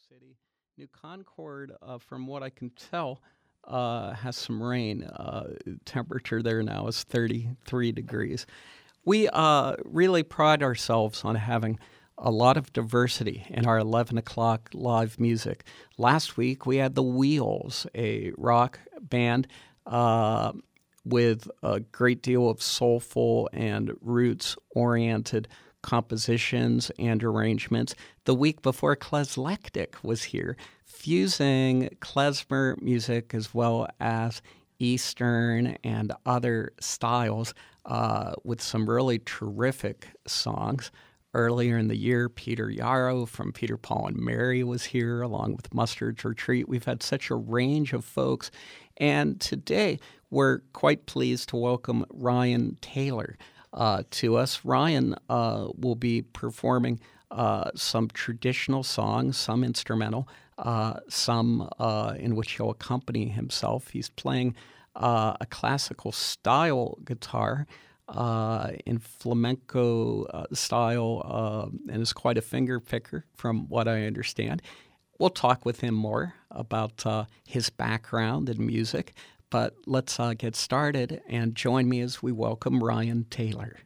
City. New Concord, from what I can tell, has some rain. Temperature there now is 33 degrees. We really pride ourselves on having a lot of diversity in our 11 o'clock live music. Last week, we had the Wheels, a rock band with a great deal of soulful and roots-oriented compositions and arrangements. The week before, Klezlectic was here, fusing klezmer music as well as Eastern and other styles with some really terrific songs. Earlier in the year, Peter Yarrow from Peter, Paul, and Mary was here, along with Mustard's Retreat. We've had such a range of folks. And today, we're quite pleased to welcome Ryan Taylor to us. Ryan will be performing some traditional songs, some instrumental, some in which he'll accompany himself. He's playing a classical style guitar in flamenco style and is quite a finger picker from what I understand. We'll talk with him more about his background in music, but let's get started and join me as we welcome Ryan Taylor.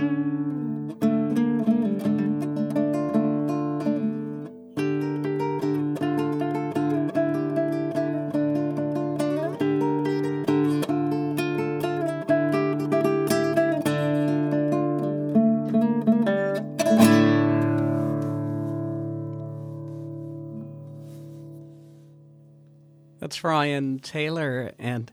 That's Ryan Taylor, and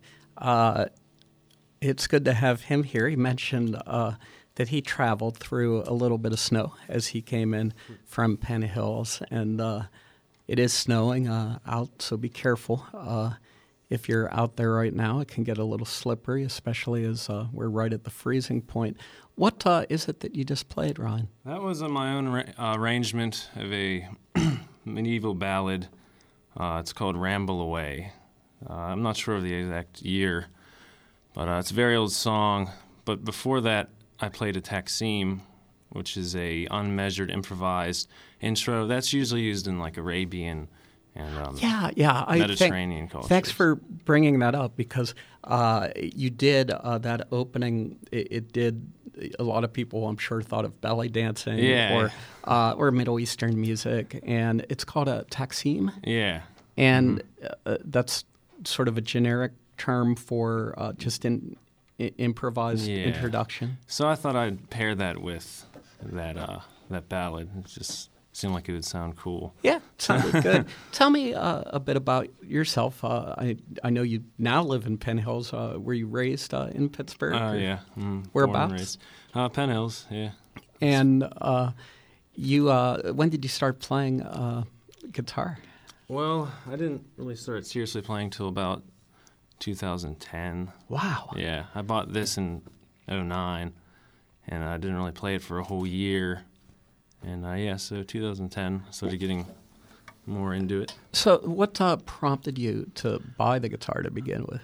it's good to have him here. He mentioned that he traveled through a little bit of snow as he came in from Penn Hills, and it is snowing out, so be careful. If you're out there right now, it can get a little slippery, especially as we're right at the freezing point. What is it that you just played, Ryan? That was my own arrangement of a medieval ballad. It's called Ramble Away. I'm not sure of the exact year, but it's a very old song. But before that, I played a taksim, which is a unmeasured, improvised intro. That's usually used in like Arabian and Mediterranean culture. Thanks for bringing that up, because you did that opening. It did. A lot of people, I'm sure, thought of belly dancing or Middle Eastern music, and it's called a taksim. Yeah, and that's sort of a generic term for just improvised introduction. So I thought I'd pair that with that ballad. It just seemed like it would sound cool. Yeah, it sounded good. Tell me a bit about yourself. I know you now live in Penn Hills. Were you raised in Pittsburgh? Yeah. Whereabouts? Penn Hills, yeah. And you, when did you start playing guitar? Well, I didn't really start seriously playing till about 2010. Wow. Yeah, I bought this in 2009, and I didn't really play it for a whole year. And so 2010, I started getting more into it. So what prompted you to buy the guitar to begin with?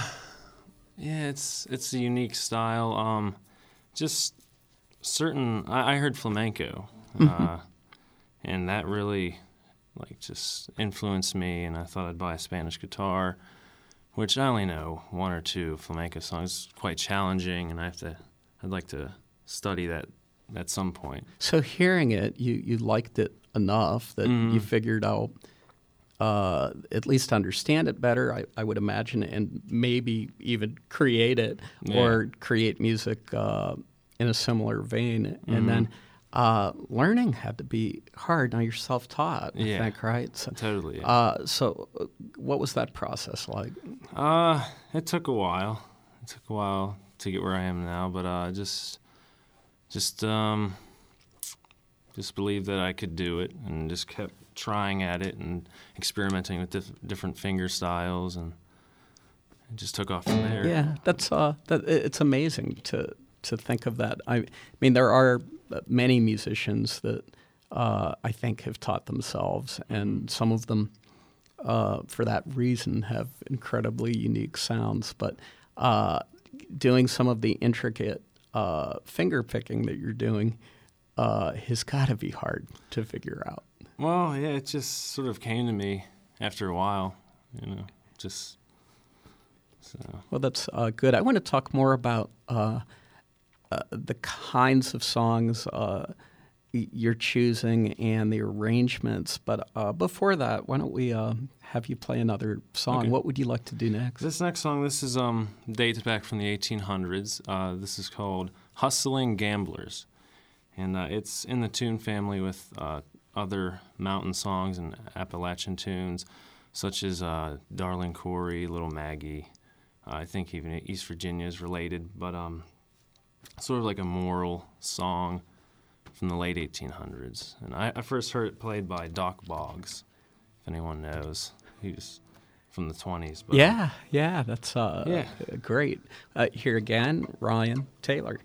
It's a unique style. Just certain, I heard flamenco, and that really just influenced me, and I thought I'd buy a Spanish guitar, which I only know one or two flamenco songs. It's quite challenging, and I'd like to study that at some point. So hearing it, you liked it enough that you figured out at least understand it better, I would imagine, and maybe even create it or create music in a similar vein. And then learning had to be hard. Now you're self-taught, I think, right? So, totally. So what was that process like? It took a while. It took a while to get where I am now, but just believed that I could do it, and just kept trying at it and experimenting with different finger styles, and it just took off from there. Yeah, that's it's amazing to think of that. I mean, there are many musicians that I think have taught themselves, and some of them, for that reason, have incredibly unique sounds. But doing some of the intricate finger picking that you're doing has got to be hard to figure out. Well, yeah, it just sort of came to me after a while, just so. Well, that's good. I want to talk more about the kinds of songs you're choosing and the arrangements. But before that, why don't we have you play another song? Okay. What would you like to do next? This next song, this is dates back from the 1800s. This is called Hustling Gamblers. And it's in the tune family with other mountain songs and Appalachian tunes, such as Darling Corey, Little Maggie. I think even East Virginia is related, but sort of like a moral song from the late 1800s. And I first heard it played by Doc Boggs, if anyone knows. He was from the 20s. But, yeah, that's great. Here again, Ryan Taylor.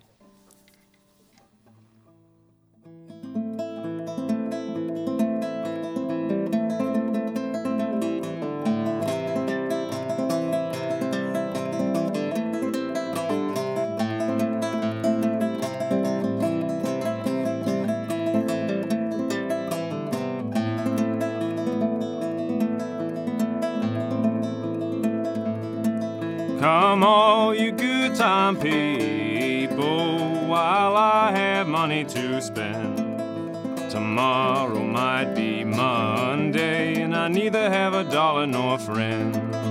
Come come all you good time people, while I have money to spend. Tomorrow might be Monday, and I neither have a dollar nor a friend.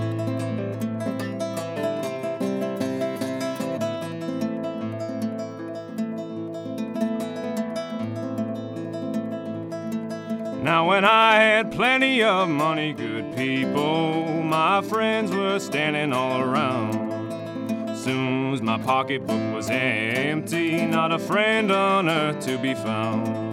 Now when I had plenty of money, good people, my friends were standing all around. Soon as my pocketbook was empty, not a friend on earth to be found.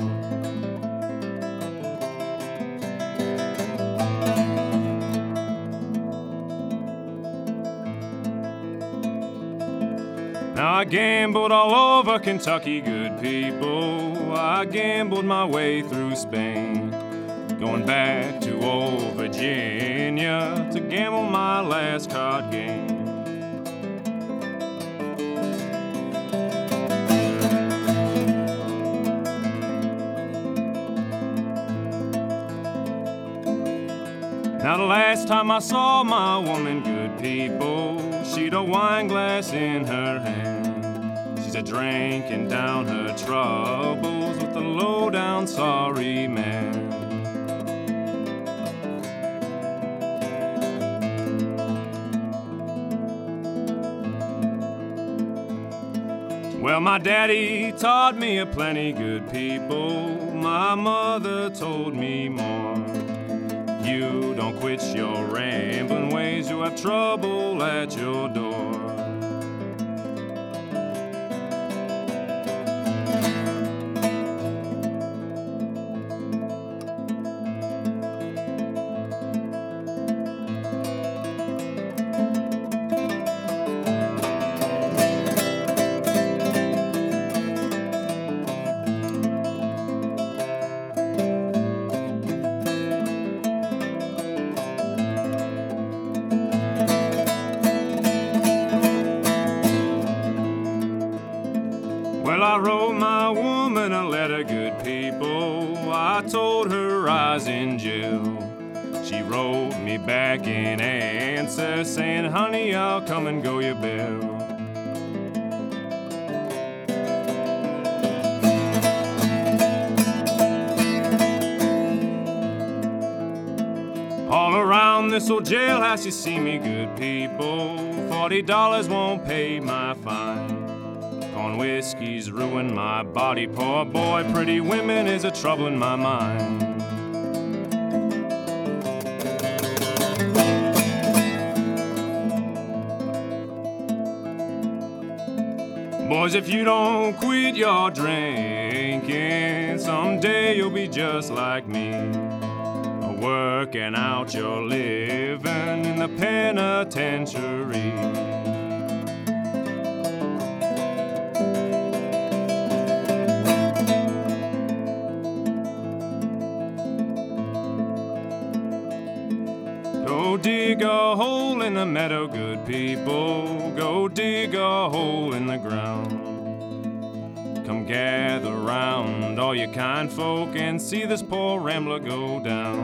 Now I gambled all over Kentucky, good people. I gambled my way through Spain, going back to old Virginia to gamble my last card game. Now the last time I saw my woman, good people, she'd a wine glass in her hand. She's a drinking down her troubles with a low-down sorry man. Well, my daddy taught me a plenty, good people. My mother told me more. You don't quit your rambling ways, you'll have trouble at your door. Well, I wrote my woman a letter, good people. I told her I was in jail. She wrote me back in answer saying, honey, I'll come and go your bail. All around this old jailhouse you see me, good people. $40 won't pay my fine. Corn whiskey's ruined my body, poor boy. Pretty women is a trouble in my mind. Boys, if you don't quit your drinking, someday you'll be just like me, working out your living in the penitentiary. Go dig a hole in the meadow, good people. Go dig a hole in the ground. Come gather round, all you kind folk, and see this poor rambler go down.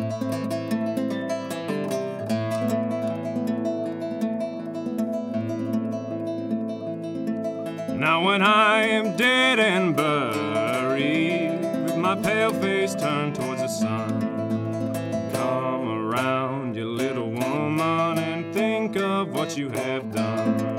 Now when I am dead and buried, with my pale face turned towards the sun, come around, you little woman, and think of what you have done.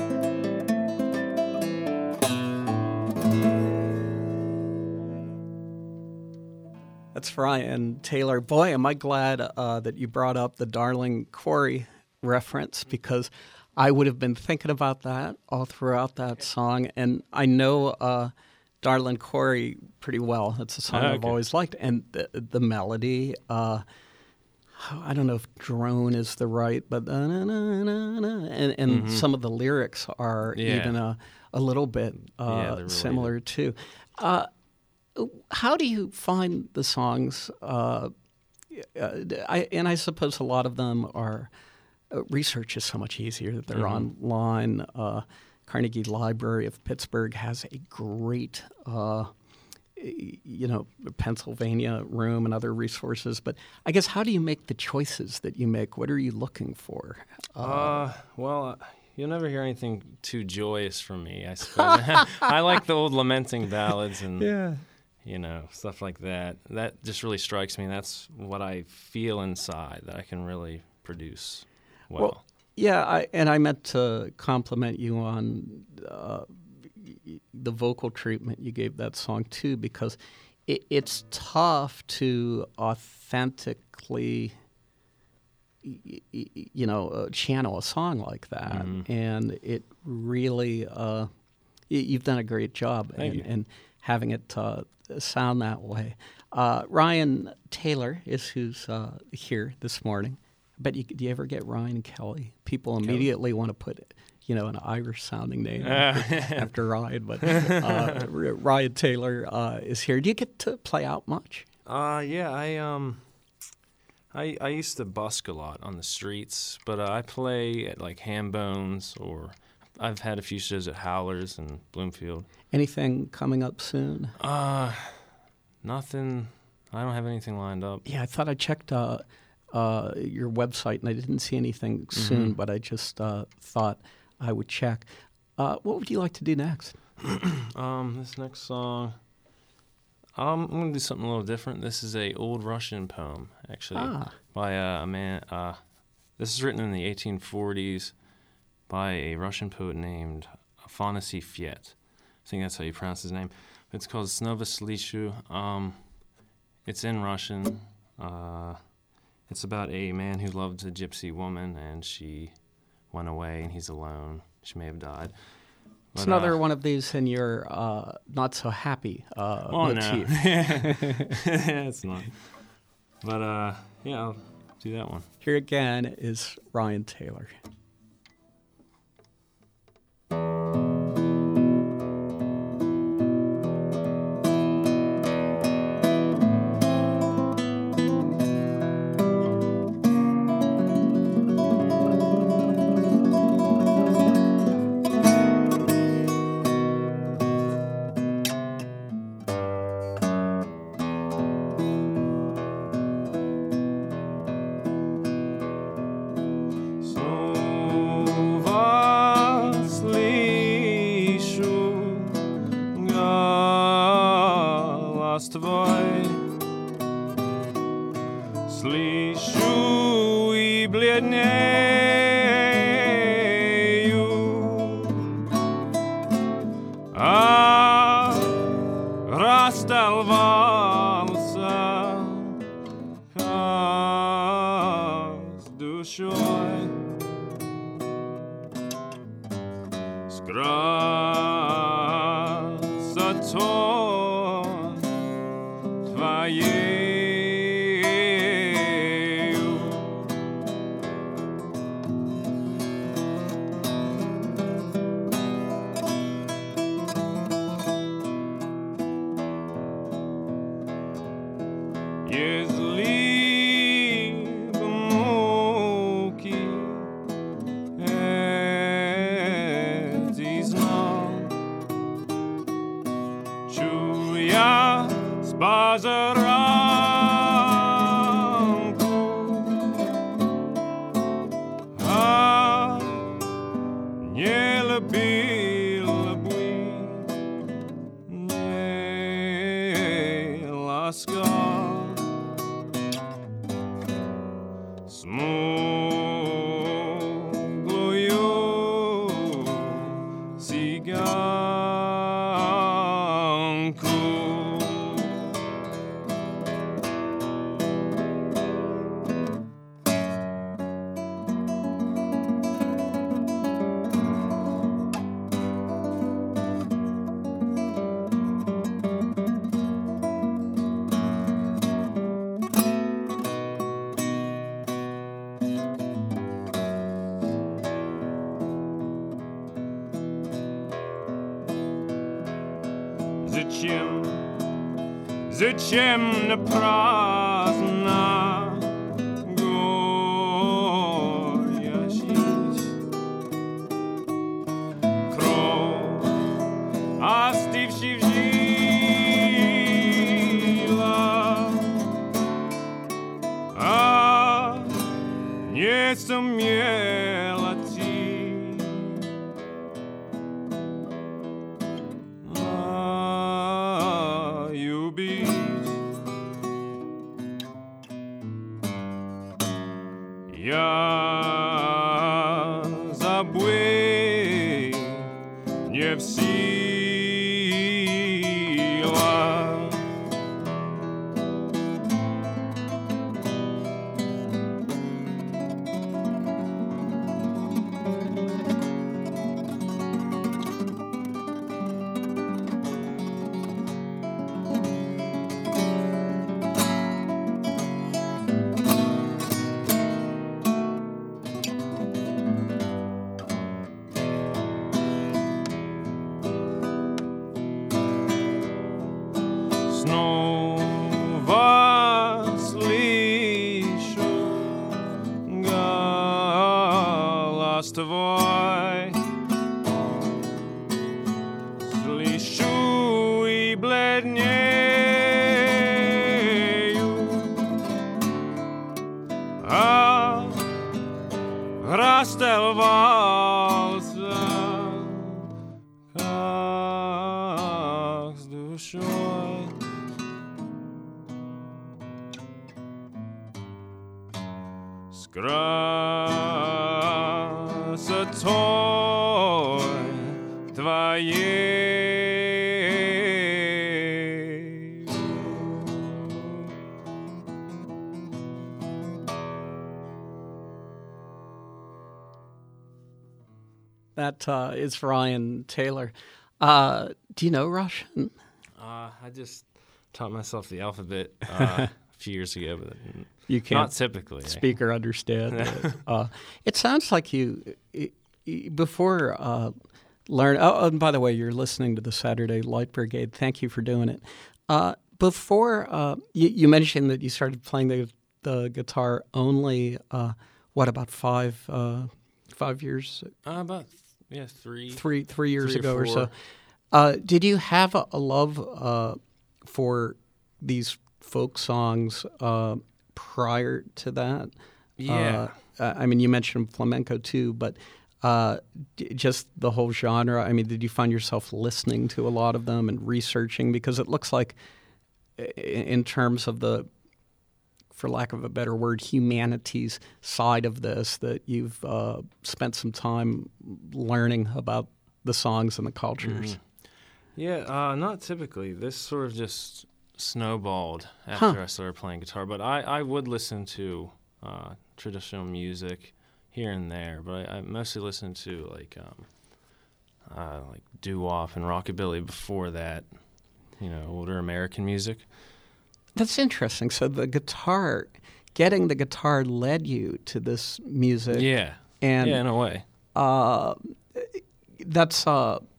That's Ryan Taylor. Boy, am I glad that you brought up the Darlin' Corey reference, because I would have been thinking about that all throughout that song. And I know Darlin' Corey pretty well. It's a song I've always liked. And the melody, I don't know if drone is the right, but and some of the lyrics are even a little bit similar too. How do you find the songs? I suppose a lot of them are, research is so much easier. They're online. Carnegie Library of Pittsburgh has a great, Pennsylvania room and other resources. But I guess, how do you make the choices that you make? What are you looking for? Well, you'll never hear anything too joyous from me, I suppose. I like the old lamenting ballads and stuff like that. That just really strikes me. That's what I feel inside that I can really produce well. Yeah, I meant to compliment you on the vocal treatment you gave that song too, because it's tough to authentically, channel a song like that, and it really, you've done a great job in having it sound that way. Ryan Taylor is who's here this morning. But do you ever get Ryan Kelly? People immediately want to put, an Irish-sounding name after Ryan. But Ryan Taylor is here. Do you get to play out much? Yeah, I used to busk a lot on the streets, but I play at like Ham Bones, or I've had a few shows at Howlers and Bloomfield. Anything coming up soon? Nothing. I don't have anything lined up. Yeah, I thought I checked your website, and I didn't see anything soon, but I just thought I would check. What would you like to do next? This next song, I'm going to do something a little different. This is a old Russian poem, actually, by a man. This is written in the 1840s by a Russian poet named Afanasy Fiet. I think that's how you pronounce his name. It's called Snova Slishu. It's in Russian. It's about a man who loved a gypsy woman, and she went away, and he's alone. She may have died. But, it's another one of these in your not-so-happy motif. No. It's not. But, I'll do that one. Here again is Ryan Taylor. Tvoj slišu I bljedneju, a rastal valsa s dušoj skrasa to Зачем напрасно горячить кровь, остывший в жилах, а не сумела ты Ja zabły nie w sila. Znova slyšu glas tvoj, slyšu i bledneju, a rastel valsa kak s dušoj. Красотой твоей. That is Ryan Taylor. Do you know Russian? I just taught myself the alphabet a few years ago, but You can't not typically. speak or understand it. It sounds like you, before learn. Oh, and by the way, you're listening to the Saturday Light Brigade. Thank you for doing it. Before you mentioned that you started playing the guitar only. What, about 5 years? About 3 3 years 3 or ago or 4. so. Did you have a love for these folk songs prior to that? Yeah. I mean, you mentioned flamenco too, but just the whole genre. I mean, did you find yourself listening to a lot of them and researching? Because it looks like, in terms of the, for lack of a better word, humanities side of this, that you've spent some time learning about the songs and the cultures. Mm-hmm. Yeah, not typically. This sort of just snowballed after I started playing guitar. But I would listen to traditional music here and there. But I mostly listened to like doo-wop and rockabilly before that. You know, older American music. That's interesting. So getting the guitar led you to this music. Yeah. And yeah, in a way. That's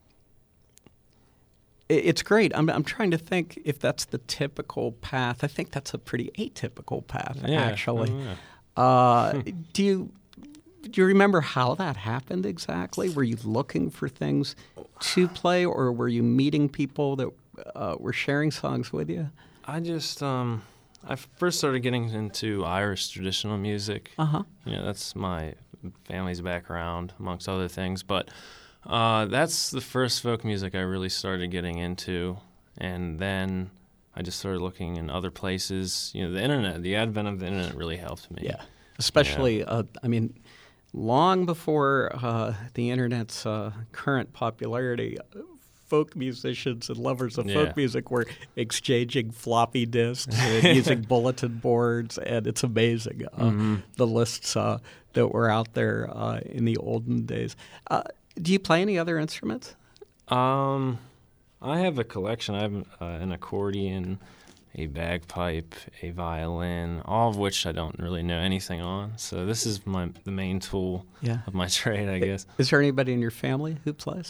it's great. I'm trying to think if that's the typical path. I think that's a pretty atypical path, actually. Do you remember how that happened exactly? Were you looking for things to play, or were you meeting people that were sharing songs with you? I just I first started getting into Irish traditional music. Uh-huh. You know, that's my family's background, amongst other things. But that's the first folk music I really started getting into. And then I just started looking in other places. You know, the advent of the internet really helped me. Yeah, especially, I mean, long before the internet's current popularity, folk musicians and lovers of folk music were exchanging floppy disks and using bulletin boards, and it's amazing, the lists that were out there in the olden days. Do you play any other instruments? I have a collection. I have an accordion, a bagpipe, a violin, all of which I don't really know anything on. So this is the main tool of my trade, I guess. Is there anybody in your family who plays?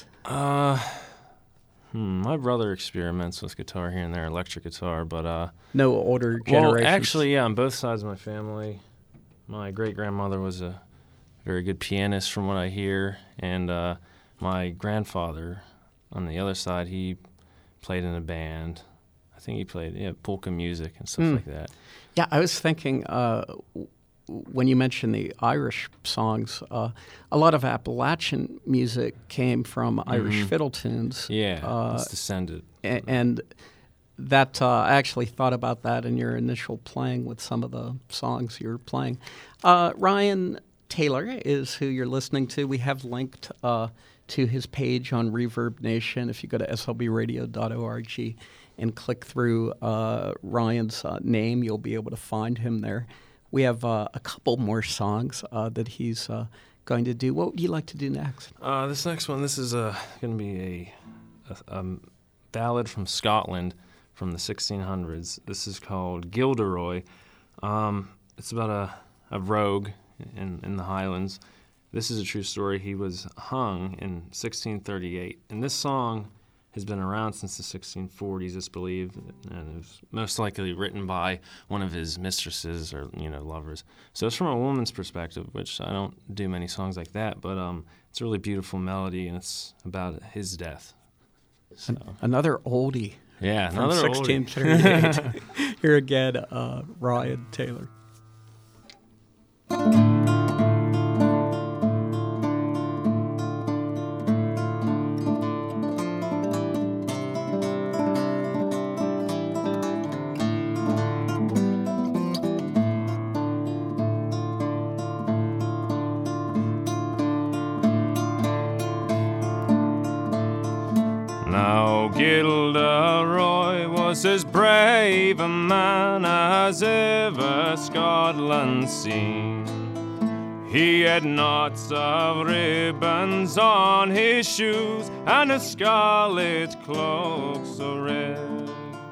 My brother experiments with guitar here and there, electric guitar, but no older generations? Well, actually, yeah, on both sides of my family. My great-grandmother was a very good pianist from what I hear, and my grandfather on the other side, he played in a band. I think he played polka music and stuff like that. Yeah, I was thinking when you mentioned the Irish songs, a lot of Appalachian music came from Irish fiddle tunes. Yeah, it's descended. And I actually thought about that in your initial playing with some of the songs you're playing. Ryan Taylor is who you're listening to. We have linked to his page on Reverb Nation. If you go to slbradio.org and click through Ryan's name, you'll be able to find him there. We have a couple more songs that he's going to do. What would you like to do next? This next one, this is going to be a ballad from Scotland from the 1600s. This is called Gilderoy. It's about a rogue in the Highlands. This is a true story. He was hung in 1638, and this song has been around since the 1640s, it's believed, and it was most likely written by one of his mistresses or lovers. So it's from a woman's perspective, which I don't do many songs like that, but it's a really beautiful melody, and it's about his death. So. Another oldie. Yeah, from another 1638. Here again, Ryan Taylor. Now Gilderoy was as brave a man as ever Scotland seen. He had knots of ribbons on his shoes and a scarlet cloak so red.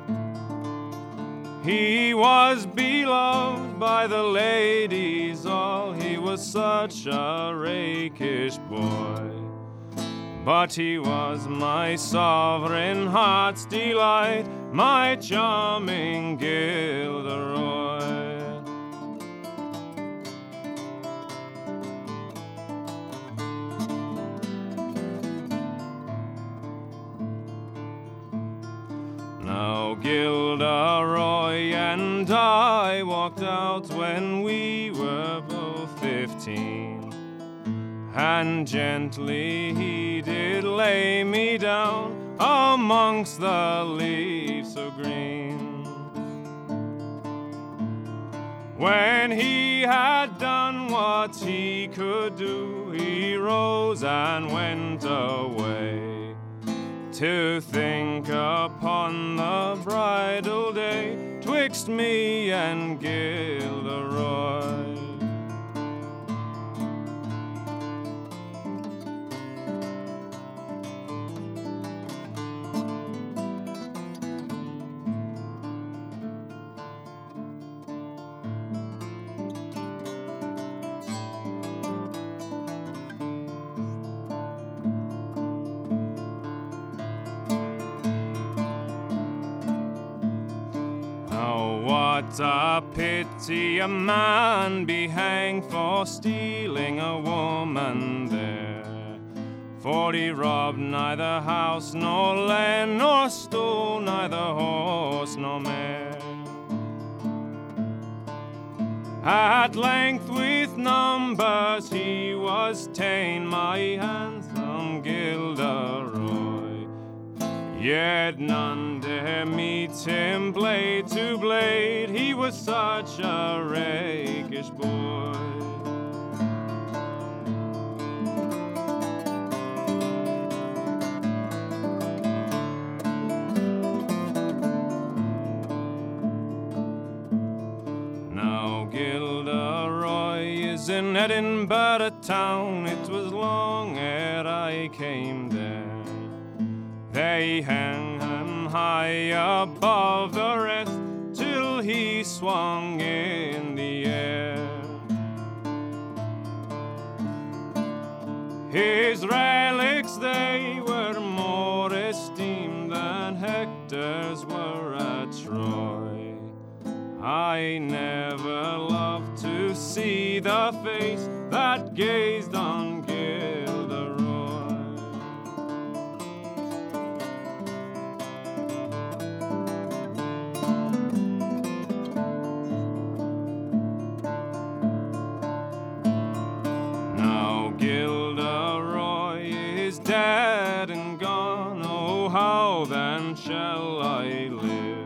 He was beloved by the ladies all, he was such a rakish boy. But he was my sovereign heart's delight, my charming Gilderoy. Now Gilderoy and I walked out when we were both 15. And gently he did lay me down amongst the leaves so green. When he had done what he could do, he rose and went away to think upon the bridal day twixt me and Gilderoy. What a pity a man be hanged for stealing a woman there. For he robbed neither house nor land, nor stole neither horse nor mare. At length with numbers he was ta'en, my handsome Gilderoy. Yet none dare meet him blade to blade, he was such a rakish boy. Now Gilderoy is in Edinburgh town, it was long ere I came there. They hang him high above the rest till he swung in the air. His relics, they were more esteemed than Hector's were at Troy. I never loved to see the face that gazed on Gilderoy. Dead and gone, oh how then shall I live?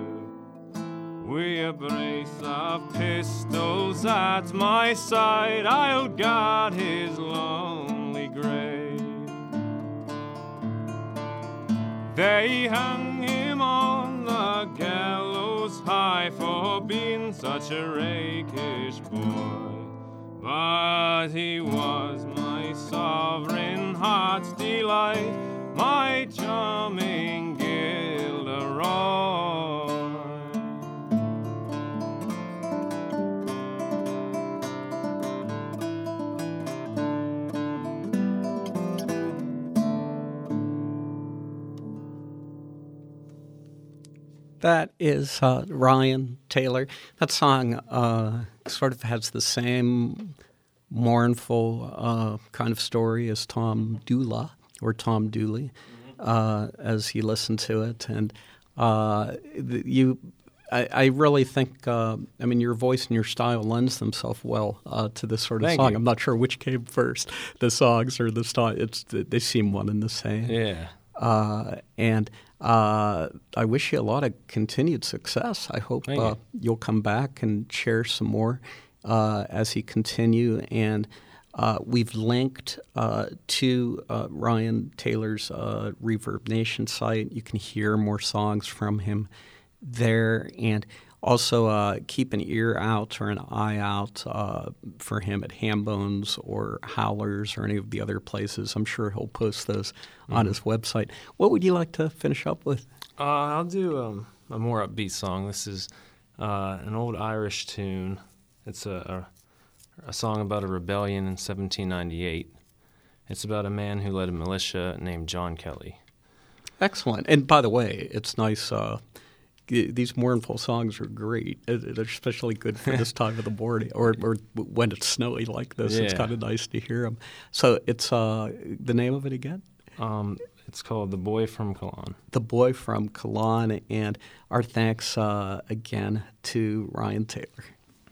With a brace of pistols at my side, I'll guard his lonely grave. They hung him on the gallows high for being such a rakish boy. But he was my sovereign heart's delight, my charming Gilderoy. That is Ryan Taylor. That song sort of has the same mournful kind of story as Tom Dooley, as you listen to it. And I really think, your voice and your style lends themselves well to this sort of Thank song. you. I'm not sure which came first, the songs or the style. They seem one and the same. Yeah. And I wish you a lot of continued success. I hope you'll come back and share some more as you continue. And we've linked to Ryan Taylor's Reverb Nation site. You can hear more songs from him there. And also keep an ear out or an eye out for him at Hambones or Howlers or any of the other places. I'm sure he'll post those on his website. What would you like to finish up with? I'll do a more upbeat song. This is an old Irish tune. It's a song about a rebellion in 1798. It's about a man who led a militia named John Kelly. Excellent. And by the way, it's nice. These mournful songs are great. They're especially good for this time of the morning, or when it's snowy like this. Yeah. It's kind of nice to hear them. So it's the name of it again? It's called The Boy from Cologne. The Boy from Cologne. And our thanks again to Ryan Taylor.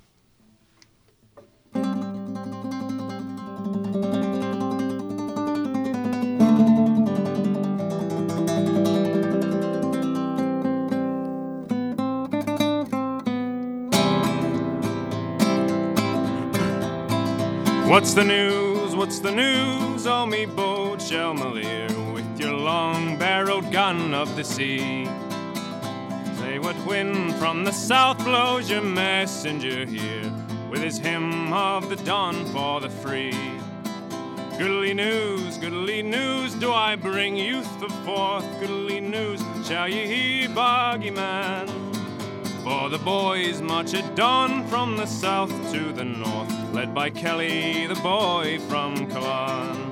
What's the news? What's the news? Oh, me boat Shelmalier, with your long-barreled gun of the sea. Say what wind from the south blows your messenger here, with his hymn of the dawn for the free. Goodly news, do I bring youth forth? Goodly news, shall ye hear, boggy man? For the boys march at dawn from the south to the north, led by Kelly, the boy from Cologne.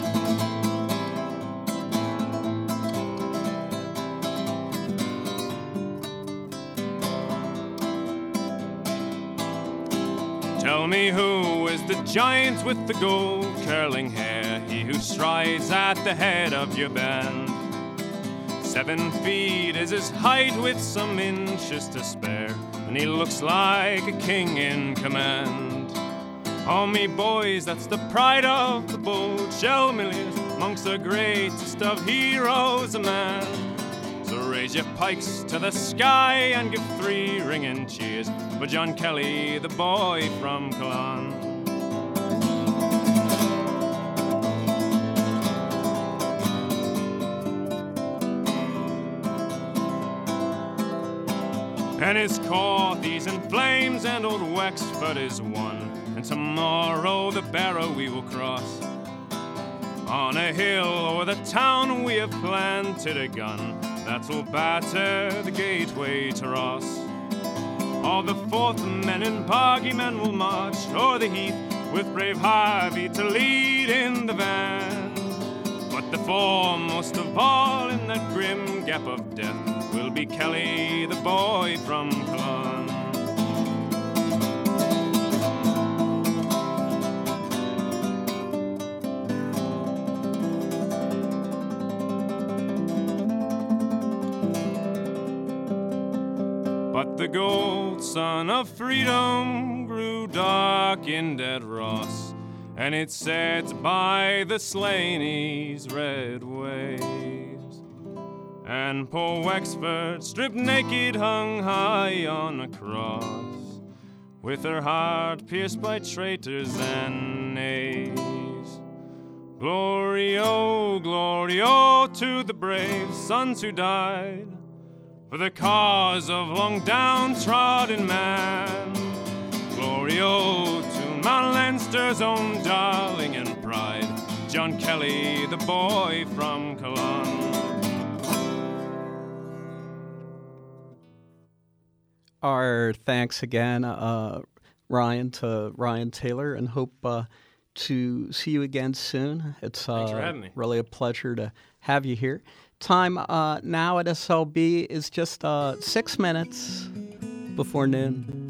Tell me who is the giant with the gold curling hair, he who strides at the head of your band. 7 feet is his height with some inches to spare, and he looks like a king in command. Oh, me boys, that's the pride of the bold Shelmaliers, amongst the greatest of heroes a man. So raise your pikes to the sky and give 3 ringing cheers for John Kelly, the boy from Cologne. And his court he's in flames, and old Wexford is won. And tomorrow the Barrow we will cross. On a hill o'er the town we have planted a gun that will batter the gateway to Ross. All the 4th men and boggy men will march o'er the heath, with brave Harvey to lead in the van. But the foremost of all in that grim gap of death will be Kelly, the boy from Cologne. But the gold sun of freedom grew darkened at Ross, and it set by the Slaney's red waves. and poor Wexford, stripped naked, hung high on a cross, with her heart pierced by traitors and knaves. Glory, oh, to the brave sons who died for the cause of long downtrodden man. Glory, oh, to Mount Leinster's own darling and pride, John Kelly, the boy from Cologne. Our thanks again, Ryan, to Ryan Taylor, and hope to see you again soon. It's Thanks for having me. Really a pleasure to have you here. Time now at SLB is just 6 minutes before noon.